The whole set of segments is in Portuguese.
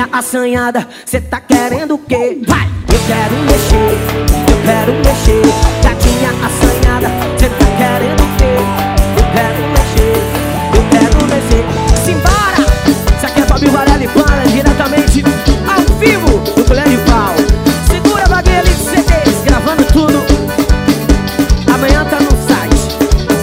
Gatinha assanhada, cê tá querendo o quê? Vai! Eu quero mexer, eu quero mexer. Gatinha assanhada, cê tá querendo o quê? Eu quero mexer, eu quero mexer. Simbora! Isso aqui é Fabio Varela e Pana, diretamente ao vivo do Colher de Pau. Segura a bagueira ali de CDs, gravando tudo. Amanhã tá no site.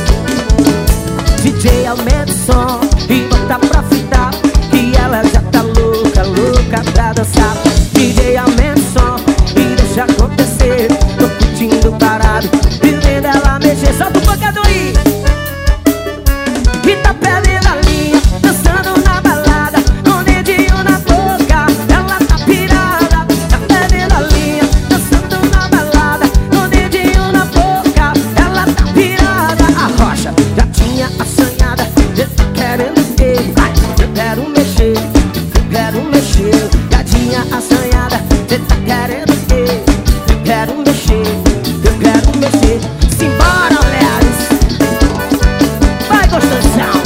DJ aumenta o som e bota pra fritar, que ela já tá louca, louca pra dançar. DJ aumenta o som e deixa acontecer. Tô curtindo parado e vendo ela mexer. Solta o pancadão aí. E tá perdendo a linha, dançando na balada, com o dedinho na boca. Ela tá pirada, tá perdendo a linha, dançando na balada, com o dedinho na boca. Ela tá pirada. A rocha já tinha assanhada, cê tá querendo o quê? Vai, eu quero mexer, eu quero mexer. Gatinha assanhada, cê tá querendo o quê? Eu quero mexer, eu quero mexer. Simbora, mulheres. Vai, gostosão.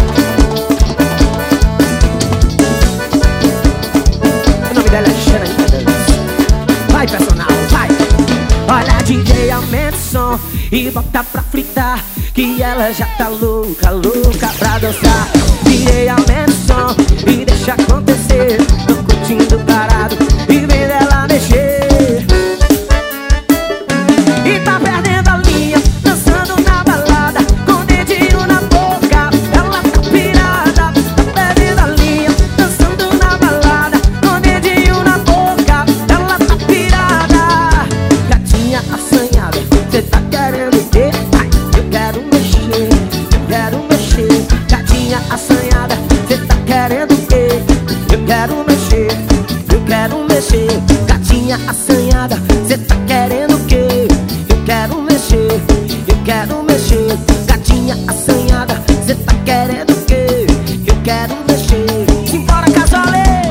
O nome dela é Xana. Vai, personal, vai. Olha, DJ, aumenta o som e bota pra fritar, que ela já tá louca, louca pra dançar. DJ, aumenta o som e deixa acontecer. Tô curtindo parado e vendo ela mexer. E tá perdendo a linha, dançando na balada, com o dedinho na boca. Ela tá pirada, tá perdendo a linha, dançando na balada, com o dedinho na boca. Ela tá pirada. Gatinha assanhada, cê tá querendo o quê? Ai, eu quero mexer, eu quero mexer. Gatinha assanhada, cê tá querendo o quê? Eu quero mexer, eu quero mexer. Gatinha assanhada, cê tá querendo o quê? Eu quero